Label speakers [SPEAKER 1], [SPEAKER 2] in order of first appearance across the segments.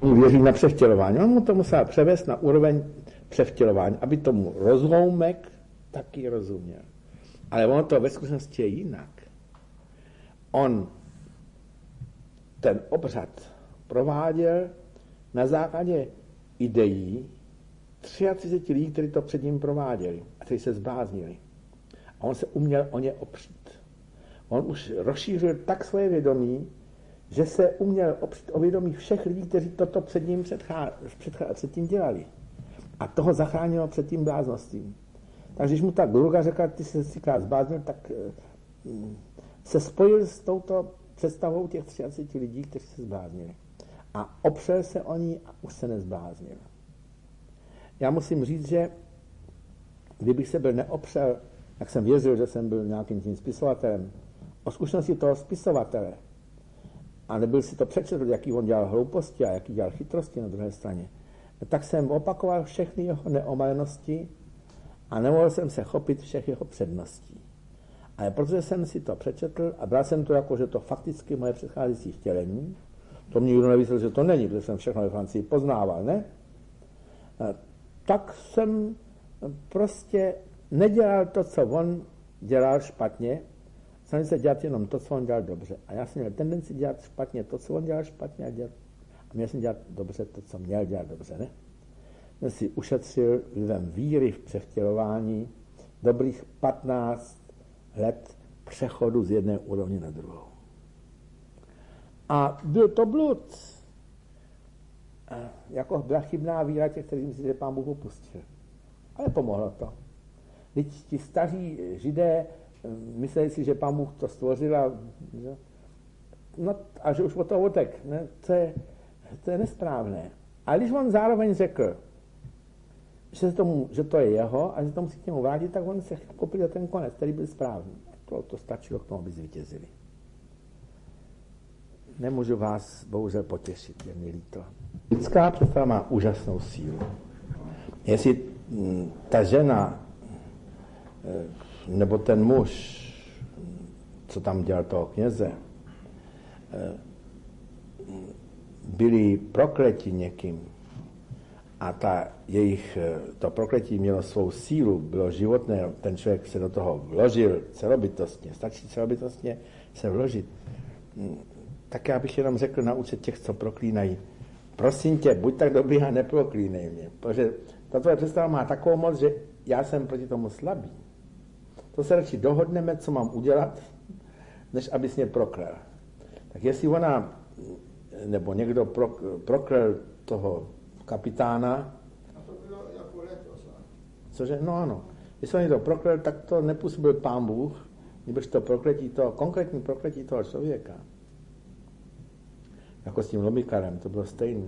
[SPEAKER 1] věří na převtělování. On mu to musel převést na úroveň převtělování, aby tomu rozloumek taky rozuměl. Ale ono to ve skutečnosti je jinak. On ten obřad prováděl na základě ideí 33 lidí, kteří to před ním prováděli a kteří se zbláznili. A on se uměl o ně opřít. On už rozšířil tak svoje vědomí, že se uměl opřít o vědomí všech lidí, kteří toto před ním předtím dělali. A toho zachránilo před tím bláznostím. Takže když mu ta Durga řekla, ty jsi si krát zbláznil, tak se spojil s touto představou těch 33 lidí, kteří se zbláznili. A opřel se o ní a už se nezbláznil. Já musím říct, že kdybych se byl neopřel, jak jsem věřil, že jsem byl nějakým tím spisovatelem, o zkušenosti toho spisovatele, a nebyl si to přečetl, jaký on dělal hlouposti a jaký dělal chytrosti na druhé straně, tak jsem opakoval všechny jeho neomalenosti a nemohl jsem se chopit všech jeho předností. Ale protože jsem si to přečetl a bral jsem to jako, že to fakticky moje předcházející vtělení, to mě nikdo nevěděl, že to není, protože jsem všechno ve Francii poznával, ne? Tak jsem prostě nedělal to, co on dělal špatně, jsem se dělat jenom to, co on dělal dobře. A já jsem měl tendenci dělat špatně to, co on dělal špatně a měl jsem dělat dobře to, co měl dělat dobře, ne? Jsem si ušetřil vlivem víry v převtělování dobrých 15 let přechodu z jedné úrovně na druhou. A byl to blud. Jako byla chybná víra těch, kteří myslí, že Pán Bůh opustil. Ale pomohlo to. Teď ti staří Židé mysleli si, že Pán Bůh to stvořil a že už od toho otek. Ne? To je nesprávné. A když on zároveň řekl, že to je jeho a že to musí k němu vrátit, tak on se kopil za ten konec, který byl správný. To stačilo k tomu, aby zvítězili. Nemůžu vás bohužel potěšit, je mi líto. Lidská představa má úžasnou sílu. Jestli ta žena nebo ten muž, co tam dělal toho kněze, byli prokleti někým a to prokletí mělo svou sílu, bylo životné, ten člověk se do toho vložil celobytostně, stačí celobytostně se vložit, tak já bych jenom řekl naučit těch, co proklínají, prosím tě, buď tak dobrý a neproklínej mě, protože ta tvoje představa má takovou moc, že já jsem proti tomu slabý. To se radši dohodneme, co mám udělat, než abys mě proklel. Tak jestli ona, nebo někdo proklel toho kapitána.
[SPEAKER 2] A to bylo jako letos.
[SPEAKER 1] Cože? No ano. Jestli on někdo proklel, tak to nepůsobil Pán Bůh, nebož to konkrétní prokletí toho člověka. Jako s tím lomikarem, to bylo stejné.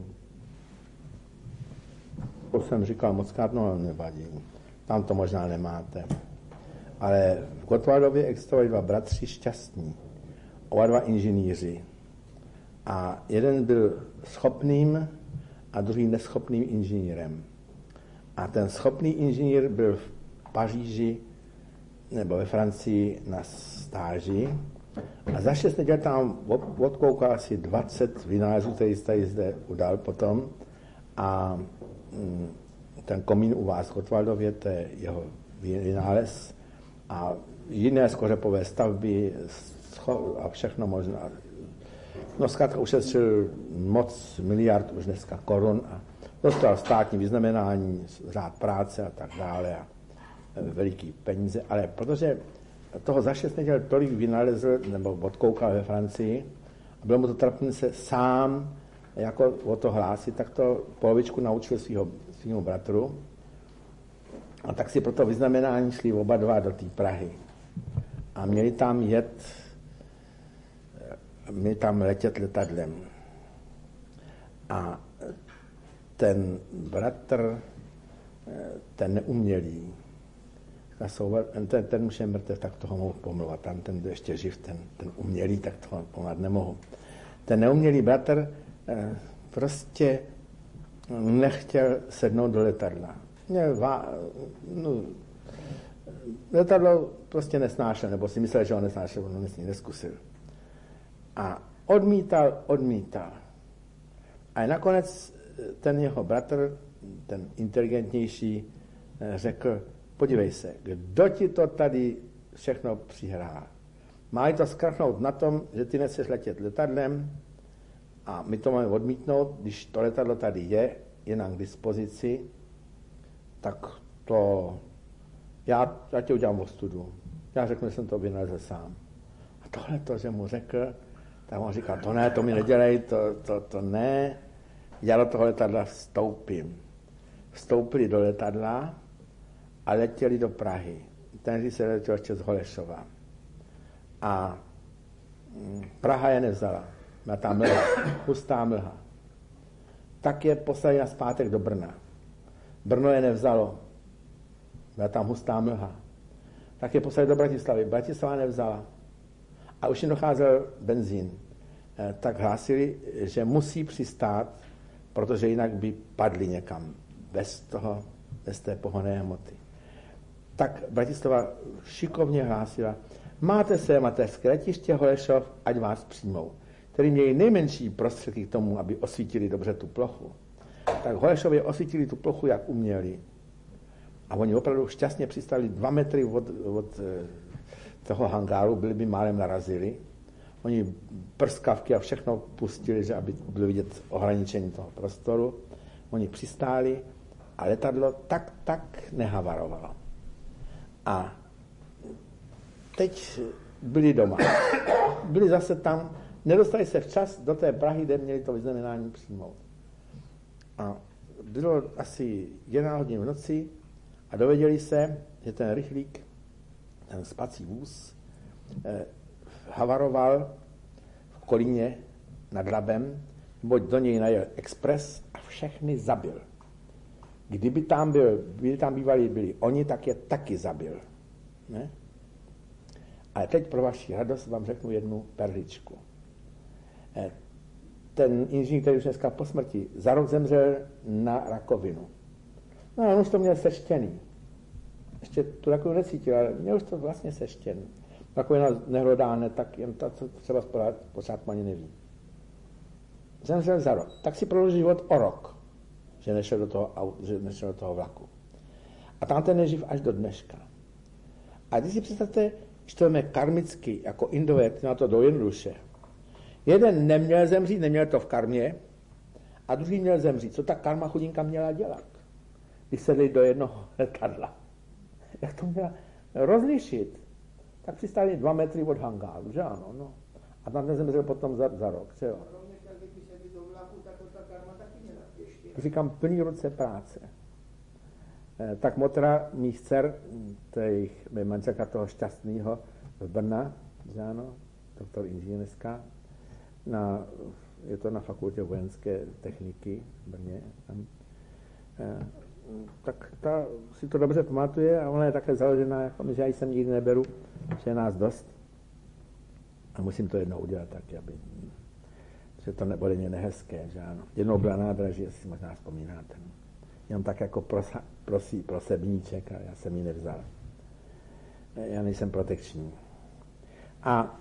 [SPEAKER 1] To jsem říkal mockrát, no nevadí. Tam to možná nemáte. Ale v Gottwaldově existovali dva bratři šťastní. Oba dva inženýři. A jeden byl schopným a druhý neschopným inženýrem. A ten schopný inženýr byl v Paříži nebo ve Francii na stáži a za 6 neděl tam odkoukal asi 20 vynálezů, který se tady zde udal potom. A ten komín u vás v Gottwaldově, to je jeho vynález. A jiné skořepové stavby a všechno možná. No zkrátka ušetřil moc miliard už dneska korun a dostal státní vyznamenání, řád práce a tak dále a veliký peníze, ale protože toho za 6 neděl tolik vynalezl nebo odkoukal ve Francii a bylo mu to trapné se sám jako o to hlásit, tak to polovičku naučil svýmu bratru a tak si pro to vyznamenání šli oba dva do té Prahy a měli tam letět letadlem. A ten bratr, ten neumělý, ten už je mrtev, tak toho mohu pomluvat. Tam ten ještě živ, ten umělý, tak toho pomluvat nemohu. Ten neumělý bratr prostě nechtěl sednout do letadla. Letadlo prostě nesnášel, nebo si myslel, že ho nesnášel, on neskusil. A odmítal. A nakonec ten jeho bratr, ten inteligentnější, řekl, podívej se, kdo ti to tady všechno přihrá. Má to zkrachnout na tom, že ty nechceš letět letadlem a my to máme odmítnout, když to letadlo tady je nám k dispozici, tak to já tě udělám ostudu. Já řeknu, že jsem to vynalezl sám. A tohle to, že mu řekl, tak on říkal, to ne, to mi nedělej, to ne. Já do toho letadla vstoupím. Vstoupili do letadla a letěli do Prahy. Ten se letěl ještě z Holešova. A Praha je nevzala. Byla tam mlha, hustá mlha. Tak je poslali nazpátek do Brna. Brno je nevzalo. Byla tam hustá mlha. Tak je poslali do Bratislavy. Bratislava nevzala. A už jim docházel benzín. Tak hlásili, že musí přistát, protože jinak by padli někam bez té pohonné hmoty. Tak Bratislava šikovně hlásila, máte své mateřské letiště Holešov, ať vás přijmou, který měli nejmenší prostředky k tomu, aby osvítili dobře tu plochu. Tak Holešově osvítili tu plochu, jak uměli. A oni opravdu šťastně přistali 2 metry od toho hangáru, byli by málem narazili. Oni prskavky a všechno pustili, že aby bylo vidět ohraničení toho prostoru. Oni přistáli a letadlo tak nehavarovalo. A teď byli doma. Byli zase tam, nedostali se včas do té Prahy, kde měli to vyznamenání přijmout. A bylo asi 11 hodin v noci a dověděli se, že ten rychlík, ten spací vůz, havaroval v Kolíně nad Labem, neboť do něj najel expres a všechny zabil. Kdyby tam bývali oni, tak je taky zabil. Ne? Ale teď pro vaši radost vám řeknu jednu perličku. Ten inženýr, který už dneska po smrti, za rok zemřel na rakovinu. No a on už to měl seštěný. Ještě tu rakovinu necítil, ale měl už to vlastně seštěný. Rakovina nehledáne, tak jen to, co třeba pořád ani neví. Zemřel za rok. Tak si prodloužil život o rok, že nešel do toho vlaku. A tam ten je živ až do dneška. A když si představte, že to je karmicky, jako Indové, na to dojednoduše. Jeden neměl zemřít, neměl to v karmě, a druhý měl zemřít. Co ta karma chudinka měla dělat, když sedli do jednoho letadla? Jak to měla rozlišit? Tak přistáli 2 metry od hangáru, že ano, no. A tam ten zemřel potom za rok, že jo. Říkám, plný ruce práce. Tak motra mých dcer, těch manželka toho šťastného z Brna, že ano, doktor inženýrská, je to na fakultě vojenské techniky v Brně. Tam, tak ta si to dobře pamatuje a ona je také založená, jako my, že já jsem nikdy neberu, že je nás dost. A musím to jednou udělat tak, aby, že to nebude mě nehezké, že ano. Jednou byla nádraží, jestli si možná vzpomínáte. Jenom tak jako prosí prosebníček a já jsem ji nevzal. Já nejsem protekční. A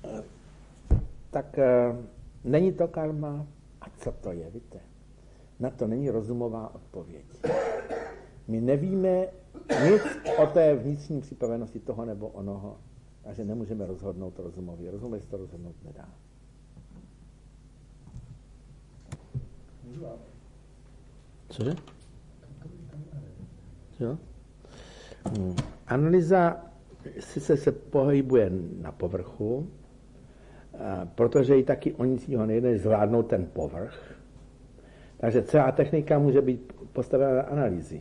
[SPEAKER 1] tak není to karma? A co to je, víte? Na to není rozumová odpověď. My nevíme nic o té vnitřní připravenosti toho nebo onoho, takže nemůžeme rozhodnout rozumově. Rozumově se to rozhodnout nedá. Cože? Jo? Analýza sice se pohybuje na povrchu, protože i taky o nic jiného nejde, než zvládnout ten povrch. Takže celá technika může být postavena na analýzy.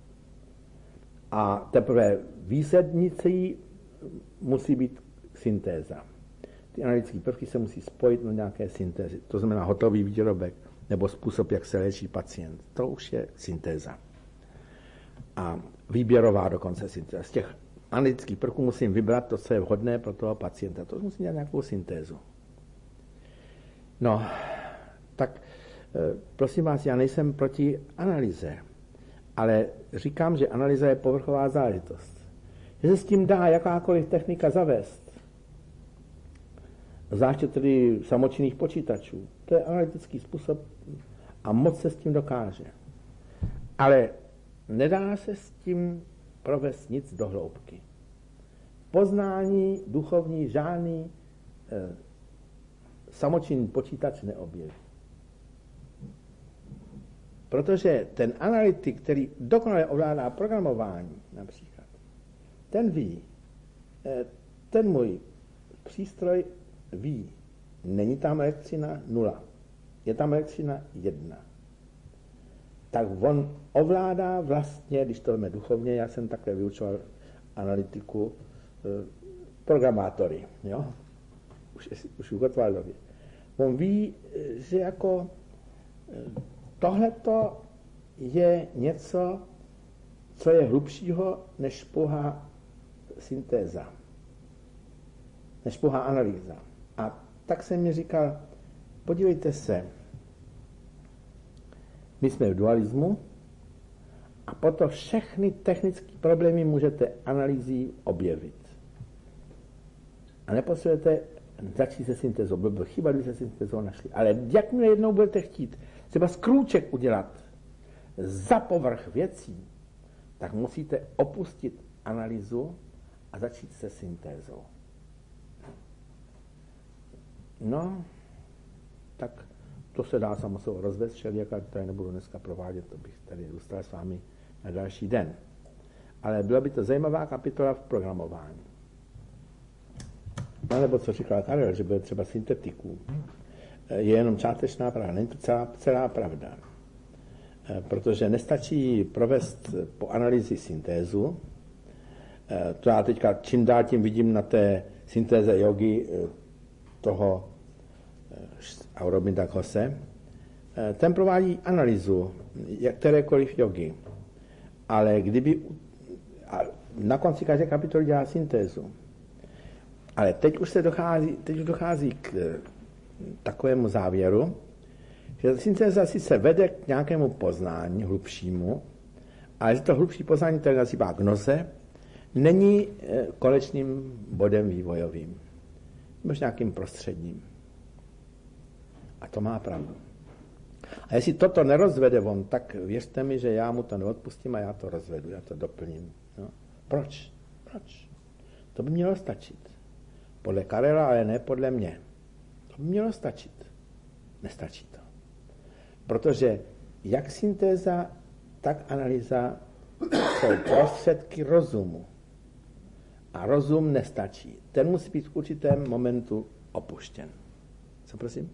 [SPEAKER 1] A teprve výslednicí musí být syntéza. Ty analytické prvky se musí spojit na nějaké syntézy. To znamená hotový výrobek nebo způsob, jak se léčí pacient. To už je syntéza. A výběrová dokonce syntéza. Z těch analytických prvků musím vybrat to, co je vhodné pro toho pacienta. To musím dělat nějakou syntézu. No, tak prosím vás, já nejsem proti analýze, ale říkám, že analýza je povrchová záležitost. Že se s tím dá jakákoliv technika zavést, zvláště tedy samočinných počítačů. To je analytický způsob a moc se s tím dokáže. Ale nedá se s tím provést nic do hloubky. Poznání duchovní žádný samočinný počítač neobjeví. Protože ten analytik, který dokonale ovládá programování například, ten ví, ten můj přístroj ví, není tam elektřina 0, je tam elektřina 1. Tak on ovládá vlastně, když to víme duchovně, já jsem takhle vyučoval analytiku, programátory, jo? Už v Gottwaldově. On ví, že jako tohleto je něco, co je hlubšího než pouhá syntéza, než pouhá analýza. A tak jsem mi říkal, podívejte se, my jsme v dualismu a potom všechny technické problémy můžete analýzí objevit. A nepotřebujete začít se syntézou. Byl chyba, když se syntézou našli. Ale jakmile jednou budete chtít třeba skrůček udělat za povrch věcí, tak musíte opustit analýzu a začít se syntézou. No, tak to se dá samozřejmě rozvést všelijak, ale tady nebudu dneska provádět, to bych tady zůstal s vámi na další den. Ale byla by to zajímavá kapitola v programování. No, nebo co říkal Karel, že bude třeba syntetiků. Je jenom částečná pravda, není to celá pravda. Protože nestačí provést po analýzi syntézu. To já teďka čím dál tím vidím na té syntéze jogy toho Aurobindo Ghose. Ten provádí analýzu kterékoliv jogy. Ale kdyby na konci každé kapitoly dělá syntézu. Ale teď už dochází k takovému závěru, že syntéza sice vede k nějakému poznání hlubšímu, ale že to hlubší poznání, které nazývá gnoze, není konečným bodem vývojovým, nebo nějakým prostředním. A to má pravdu. A jestli toto nerozvede on, tak věřte mi, že já mu to neodpustím a já to rozvedu, já to doplním. No. Proč? To by mělo stačit. Podle Karela, ale ne podle mě. To by mělo stačit. Nestačí to. Protože jak syntéza, tak analýza jsou prostředky rozumu. A rozum nestačí. Ten musí být v určitém momentu opuštěn. Co prosím?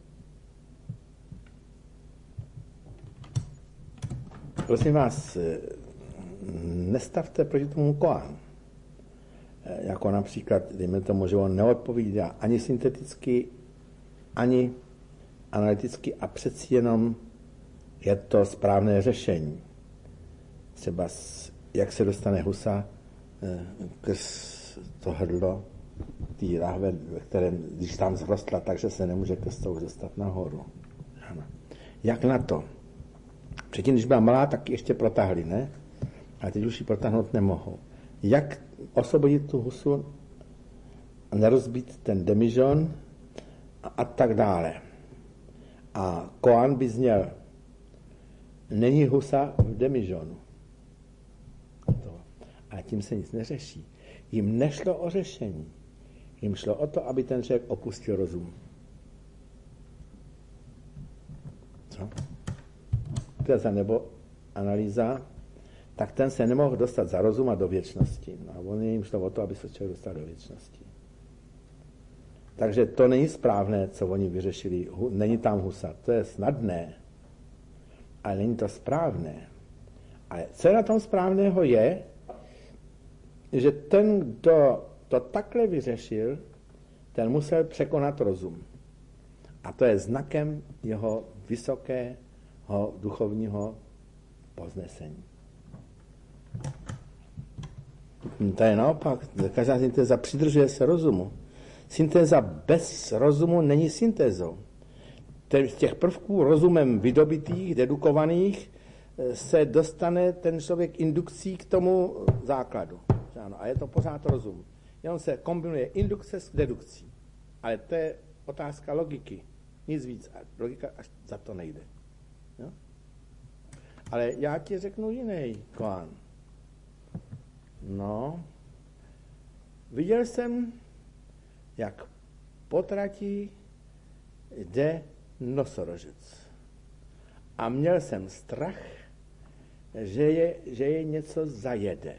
[SPEAKER 1] Prosím vás, nestavte proti tomu koán. Jako například, dejme tomu, že on neodpovídá ani synteticky, ani analyticky a přeci jenom je to správné řešení. Třeba jak se dostane husa to hrdlo té lahve, ve kterém, když tam zrostla, takže se nemůže krstou dostat nahoru. Ano. Jak na to? Předtím, když byla malá, tak ještě protahli, ne? Ale teď už ji protáhnout nemohou. Jak osvobodit tu husu, nerozbít ten demižon a tak dále. A koán by zněl, není husa v demižonu. Ale tím se nic neřeší. Jim nešlo o řešení. Jim šlo o to, aby ten člověk opustil rozum. Co? Teza nebo analýza, tak ten se nemohl dostat za rozum a do věčnosti. A on jim šlo o to, aby se člověk dostal do věčnosti. Takže to není správné, co oni vyřešili. Není tam husa. To je snadné. Ale není to správné. Ale co je na tom správného je, že ten, kdo to takhle vyřešil, ten musel překonat rozum. A to je znakem jeho vysokého duchovního povznesení. To je naopak. Každá syntéza přidržuje se rozumu. Syntéza bez rozumu není syntézou. Z těch prvků rozumem vydobitých, dedukovaných, se dostane ten člověk indukcí k tomu základu. Ano, a je to pořád rozum. Jenom se kombinuje indukce s dedukcí. Ale to je otázka logiky. Nic víc. A logika až za to nejde. Jo? Ale já ti řeknu jiný Koán. No, viděl jsem, jak po trati jde nosorožec. A měl jsem strach, že je něco zajede.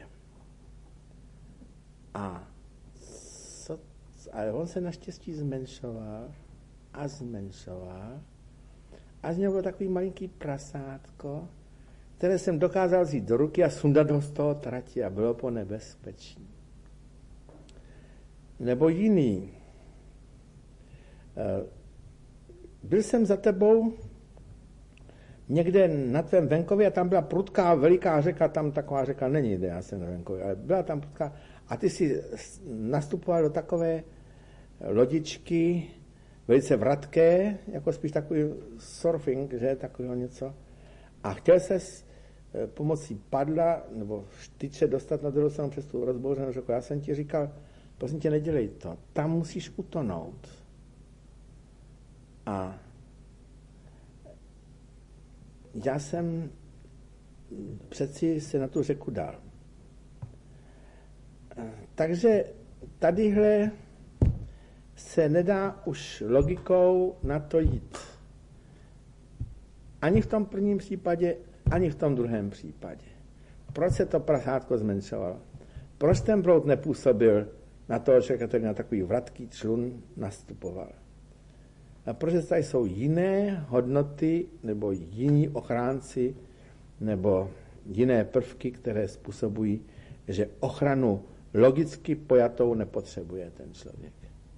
[SPEAKER 1] Ale on se naštěstí zmenšoval a z něho byl takový malinký prasátko, které jsem dokázal vzít do ruky a sundat ho z toho trati a bylo po nebezpečí. Nebo jiný. Byl jsem za tebou někde na tvém venkově a tam byla prudká veliká řeka, tam taková řeka není, kde já jsem na venkově, ale byla tam prudká a ty si nastupoval do takové lodičky, velice vratké, jako spíš takový surfing, že, takového něco. A chtěl ses pomocí padla nebo štyče dostat na druhou stranu přes tu rozbouřenou řeku. Já jsem ti říkal, prosím tě, nedělej to, tam musíš utonout. A já jsem přeci se na tu řeku dal. Takže tadyhle se nedá už logikou na to jít. Ani v tom prvním případě, ani v tom druhém případě. Proč se to prasátko zmenšovalo? Proč ten proud nepůsobil na toho člověka, který na takový vratký člun nastupoval? A protože tady jsou jiné hodnoty, nebo jiní ochránci, nebo jiné prvky, které způsobují, že ochranu logicky pojatou nepotřebuje ten člověk.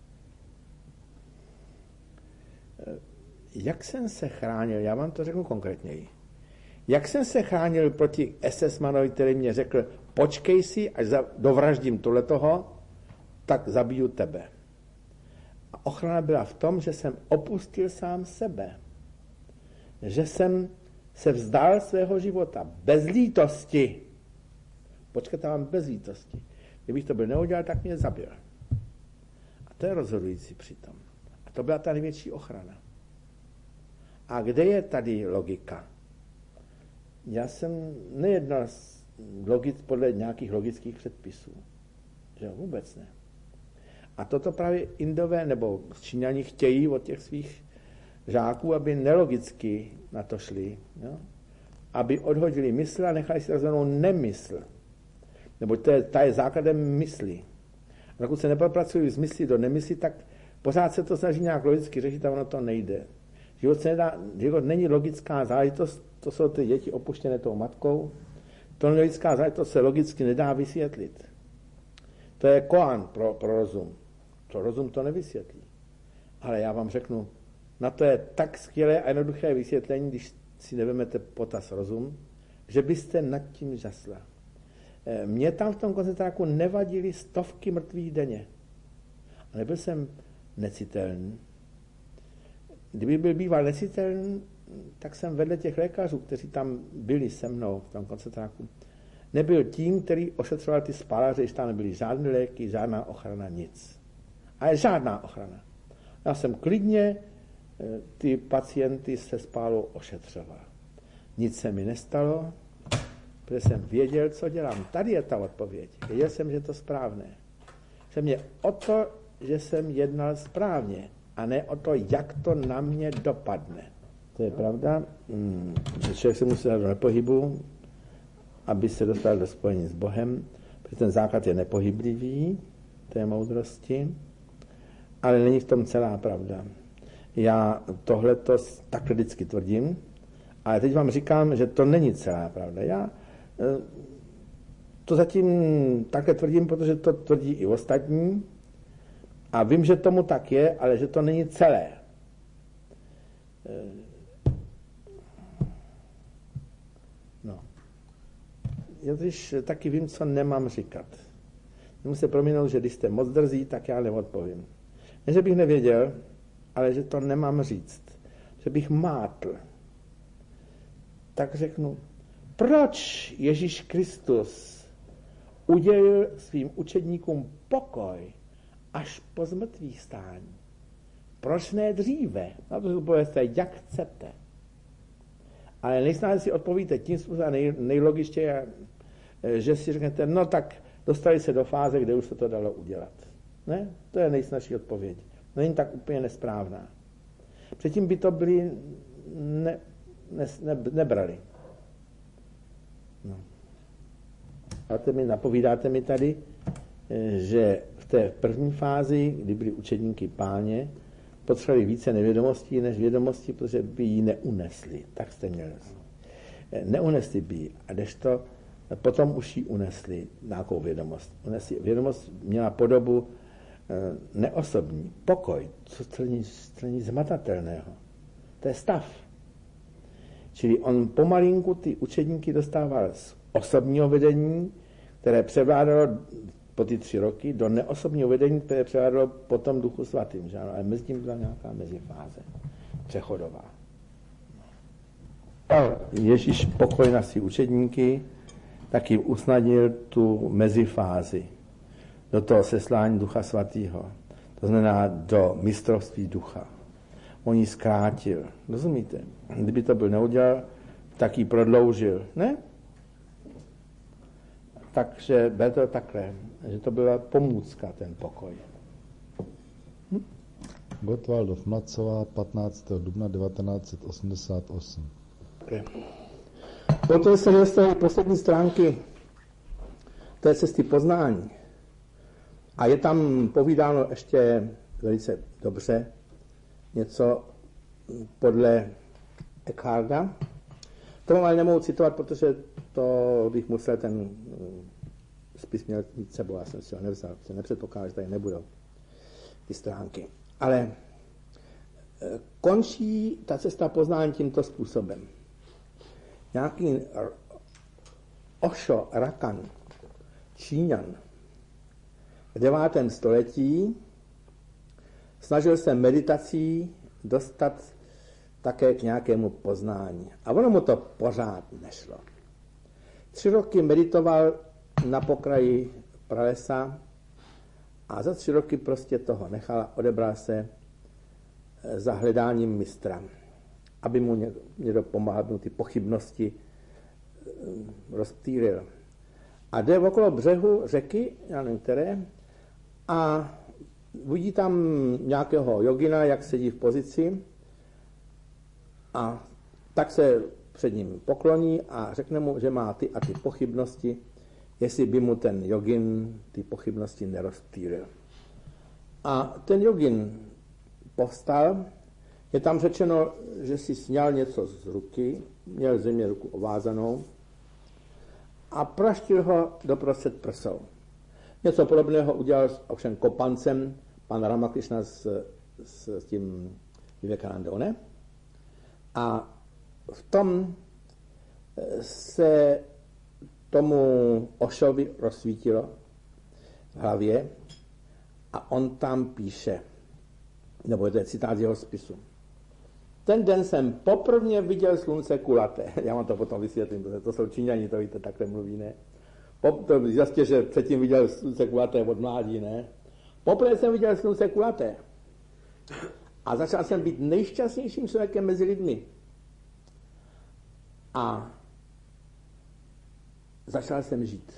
[SPEAKER 1] Jak jsem se chránil, já vám to řeknu konkrétněji. Jak jsem se chránil proti SS-manovi, který mě řekl, počkej si, až dovraždím tohletoho, tak zabiju tebe. A ochrana byla v tom, že jsem opustil sám sebe. Že jsem se vzdal svého života bez lítosti. Počkejte, mám bez lítosti. Kdybych to byl neudělal, tak mě zabil. A to je rozhodující přitom. A to byla ta největší ochrana. A kde je tady logika? Já jsem nejednal podle nějakých logických předpisů. Že vůbec ne. A toto právě Indové nebo Číňani chtějí od těch svých žáků, aby nelogicky na to šli. Jo? Aby odhodili mysl a nechali si takzvanou nemysl. Nebo ta je základem mysli. A pokud se nepropracují z mysli do nemysli, tak pořád se to snaží nějak logicky řešit a ono to nejde. Život není logická záležitost, to jsou ty děti opuštěné tou matkou. To logická záležitost se logicky nedá vysvětlit. To je koán pro rozum. Pro rozum to nevysvětlí. Ale já vám řeknu, na to je tak skvělé a jednoduché vysvětlení, když si nevezmete potaz rozum, že byste nad tím žasla. Mně tam v tom koncentráku nevadily stovky mrtvých denně. A nebyl jsem necitelný. Kdyby byl býval necitelný, tak jsem vedle těch lékařů, kteří tam byli se mnou v tom koncentráku, nebyl tím, který ošetřoval ty spálaře, když tam nebyly žádné léky, žádná ochrana, nic. Ale žádná ochrana. Já jsem klidně ty pacienty se spálou ošetřoval. Nic se mi nestalo, protože jsem věděl, co dělám. Tady je ta odpověď. Věděl jsem, že je to správné. Že mě o to, že jsem jednal správně, a ne o to, jak to na mě dopadne. To je pravda, že člověk se musí dát do nepohybu, aby se dostal do spojení s Bohem, protože ten základ je nepohyblivý, té moudrosti, ale není v tom celá pravda. Já tohleto takhle vždycky tvrdím, ale teď vám říkám, že to není celá pravda. Já to zatím takhle tvrdím, protože to tvrdí i ostatní a vím, že tomu tak je, ale že to není celé. No. Já když taky vím, co nemám říkat. Můžu se prominout, že když jste moc drzí, tak já neodpovím. Ne, že bych nevěděl, ale že to nemám říct. Že bych mátl. Tak řeknu, proč Ježíš Kristus udělil svým učedníkům pokoj až po zmrtvýchvstání? proč ne dříve? Na to odpověste, jak chcete. Ale nejsnáze si odpovíte tím způsobem nejlogičtěji, že si řeknete, no tak dostali se do fáze, kde už se to dalo udělat. Ne? To je nejsnažší odpověď. Není tak úplně nesprávná. Předtím by to byli nebrali. No. A napovídáte mi tady, že v té první fázi, kdy byli učedníky Páně, potřebovali více nevědomostí než vědomostí, protože by ji neunesli. Tak jste měli. Neunesli by ji. A kdežto potom už ji unesli nějakou vědomost. Vědomost měla podobu neosobní, pokoj, co není zmatatelného. To je stav. Čili on pomalinku ty učedníky dostával z osobního vedení, které převládalo po ty 3 roky, do neosobního vedení, které převládalo potom Duchu Svatým. Že? Ale mezi tím byla nějaká mezifáze, přechodová. Ježíš pokoj na svý učedníky, tak jim usnadnil tu mezifázi do toho seslání Ducha Svatého. To znamená do mistrovství ducha. On ji zkrátil. Rozumíte? Kdyby to byl neudělal, tak ji prodloužil. Ne? Takže bylo to takhle, že to byla pomůcka, ten pokoj.
[SPEAKER 3] Gottwaldov Mlacová, 15. dubna 1988.
[SPEAKER 1] Okay. Potom se dostali poslední stránky té cesty poznání. A je tam povídáno ještě velice dobře něco podle Eckharda. To ale nemohu citovat, protože to bych musel ten spis měl mít sebou, já jsem si ho nevzal, protože nepředpokládám, že tady nebudou ty stránky. Ale končí ta cesta poznání tímto způsobem. Nějaký Osho Rakan, Číňan, v 9. století snažil se meditací dostat také k nějakému poznání. A ono mu to pořád nešlo. 3 roky meditoval na pokraji pralesa a za 3 roky prostě toho nechal a odebral se za hledáním mistra, aby mu někdo pomáhal, aby mu ty pochybnosti rozptýlil. A jde okolo břehu řeky, já nevím které, a vidí tam nějakého jogina, jak sedí v pozici, a tak se před ním pokloní a řekne mu, že má ty a ty pochybnosti, jestli by mu ten jogin ty pochybnosti nerozptýlil. A ten jogin povstal, je tam řečeno, že si sňal něco z ruky, měl země ruku ovázanou a praštil ho doprostřed prsou. Něco podobného udělal ovšem kopancem pan Ramakrishna s tím Vivekanandou, ne? A v tom se tomu Oshovi rozsvítilo v hlavě a on tam píše, nebo to je citát z jeho spisu. Ten den jsem poprvně viděl slunce kulaté. Já vám to potom vysvětlím, protože to jsou Číňani, to víte, takhle mluví, ne? Jasně, že předtím viděl slunce kulaté od mládí, ne? Poprvé jsem viděl slunce kulaté. A začal jsem být nejšťastnějším člověkem mezi lidmi. A začal jsem žít.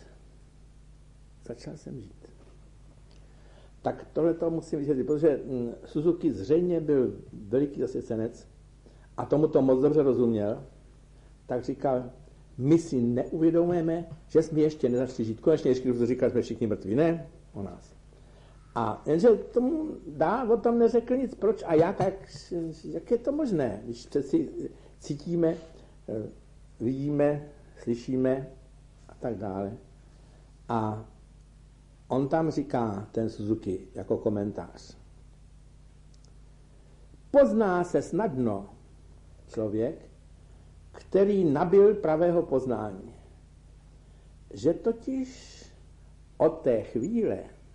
[SPEAKER 1] Tak tohle to musím vysvětlit, protože Suzuki zřejmě byl veliký zasvěcenec a tomu to moc dobře rozuměl, tak říkal, my si neuvědomujeme, že jsme ještě nezačali žít. Konečně, když to říkal, jsme všichni mrtví, ne? O nás. A jenže tomu o tom neřekl nic, proč a jak je to možné, když přeci cítíme, vidíme, slyšíme a tak dále. A on tam říká, ten Suzuki, jako komentář. Pozná se snadno člověk, který nabyl pravého poznání. Že totiž od té chvíle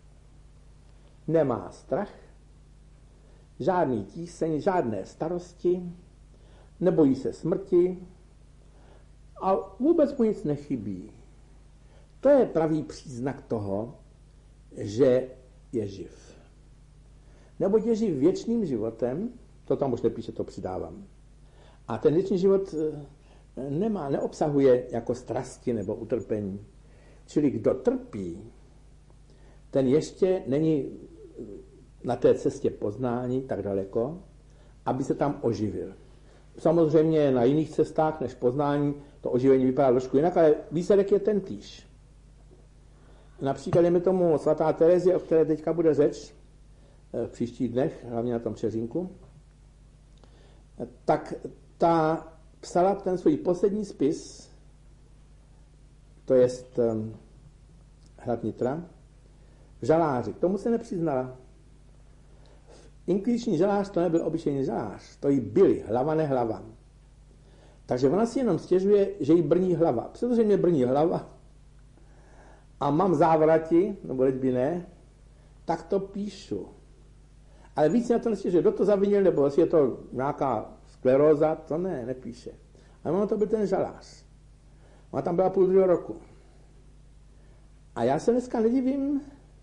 [SPEAKER 1] nemá strach, žádný tíseň, žádné starosti, nebojí se smrti a vůbec mu nic nechybí. To je pravý příznak toho, že je živ. nebo je živ věčným životem, to tam už nepíše, to přidávám. A ten věčný život neobsahuje jako strasti nebo utrpení. Čili kdo trpí, ten ještě není na té cestě poznání tak daleko, aby se tam oživil. Samozřejmě na jiných cestách než poznání to oživení vypadá trošku jinak, ale výsledek je ten týž. Například dejme tomu svatá Terezie, o které teďka bude řeč v příštích dnech, hlavně na tom Čeřínku, tak ta psala ten svůj poslední spis, to jest Hrad Nitra, v žaláři. K tomu se nepřiznala. Inkviziční žalář to nebyl obyčejný žalář, to jí byli, hlava nehlava. Takže ona si jenom stěžuje, že jí brní hlava. Protože mě brní hlava a mám závrati, nebo leďby ne, tak to píšu. Ale víc na to nestěžuje, kdo to zavinil, nebo jestli je to nějaká skleróza, to nepíše. Ale ono to byl ten žalář. Ona tam byla 1,5 roku. A já se dneska nedivím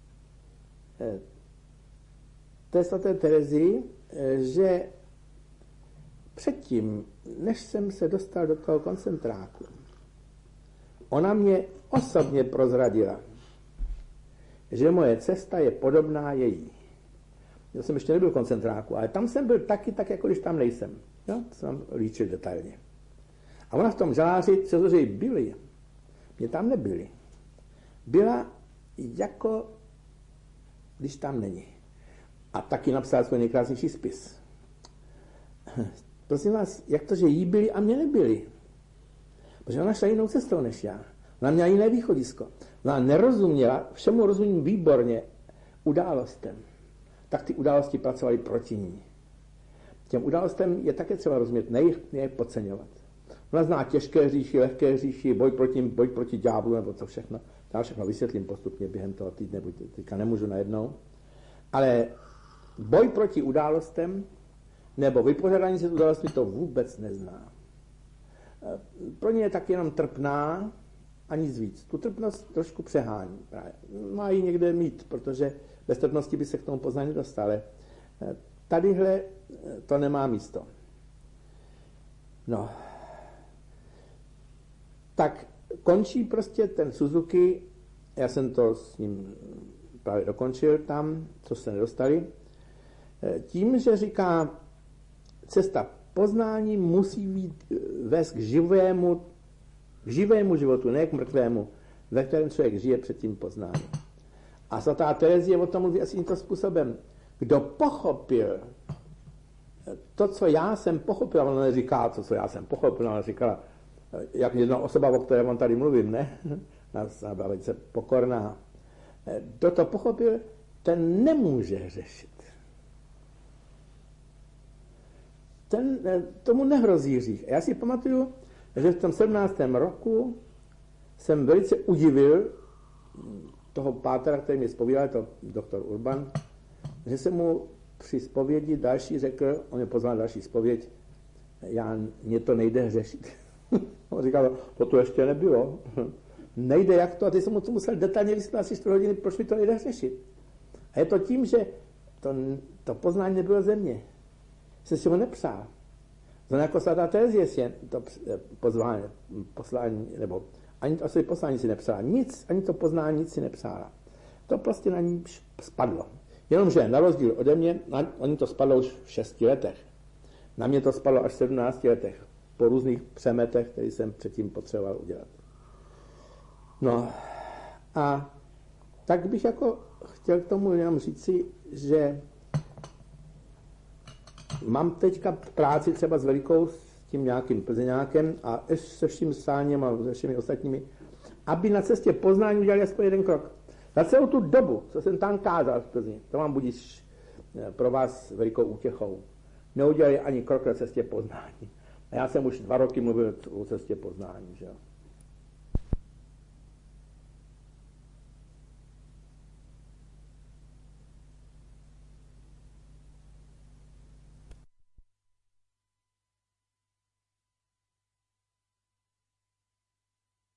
[SPEAKER 1] té svaté Terezii, že předtím, než jsem se dostal do toho koncentráku, ona mě osobně prozradila, že moje cesta je podobná její. Já jsem ještě nebyl v koncentráku, ale tam jsem byl taky tak, jako když tam nejsem. Jo? To jsem líčil detailně. A ona v tom žaláři, přestože jí byli, mě tam nebyli. Byla jako, když tam není. A taky napsala svůj nejkrásnější spis. Prosím vás, jak to, že jí byli a mě nebyli? Protože ona šla jinou cestou než já. Ona měla jiné východisko. Ona nerozuměla, všemu rozumím výborně, událostem. Tak ty události pracovaly proti ní. Těm událostem je také třeba rozumět, ne je podceňovat. Ona zná těžké hříchy, lehké hříchy, boj proti ďáblu, nebo co všechno. Já všechno vysvětlím postupně během toho týdne, teďka nemůžu najednou. Ale boj proti událostem nebo vypořádání se s událostmi to vůbec nezná. Pro ně je tak jenom trpná a nic víc. Tu trpnost trošku přehání. Má ji někde mít, protože bez trpnosti by se k tomu poznání nedostal. Ale tadyhle to nemá místo. No. Tak končí prostě ten Suzuki, já jsem to s ním právě dokončil tam, co se nedostali, tím, že říká, cesta poznání musí být vést k živému životu, ne k mrtvému, ve kterém člověk žije před tím poznáním. A svatá Terezie o tom mluví asi tímto způsobem. Kdo pochopil to, co já jsem pochopil, ona neříká to, co já jsem pochopil, ona říkala, jak jedna osoba, o které vám tady mluvím, ne? Ona byla velice pokorná. Kdo to pochopil, ten nemůže řešit. Tomu nehrozí hřích. Já si pamatuju, že v tom 17. roku jsem velice udivil toho pátera, který mě zpovídal, to doktor Urban, že jsem mu při zpovědi další řekl, on mě pozval další zpověď, mě to nejde řešit. On říkal, to ještě nebylo. Nejde jak to, a ty jsem mu to musel detailně vysvětlit asi 4 hodiny, proč mi to nejde řešit. A je to tím, že to poznání nebylo ze mě. Jsem si ho nepřál. To jako svatá Terezie si to poslání, nebo ani to asi poslání si nepřála. Nic, ani to poznání nic si nepřála. To prostě na ní spadlo. Jenomže na rozdíl ode mě, oni to spadlo už v 6 letech. Na mě to spadlo až v 17 letech. Po různých přemetech, které jsem předtím potřeboval udělat. No a tak bych jako chtěl k tomu jenom říci, že mám teďka práci třeba s Velikou, s tím nějakým plzeňákem a se vším sáněm a se všemi ostatními, aby na cestě poznání udělali aspoň jeden krok. Za celou tu dobu, co jsem tam kázal v Plzni, to mám budíš pro vás velikou útěchou, neudělali ani krok na cestě poznání. A já jsem už 2 roky mluvil o cestě poznání, že jo.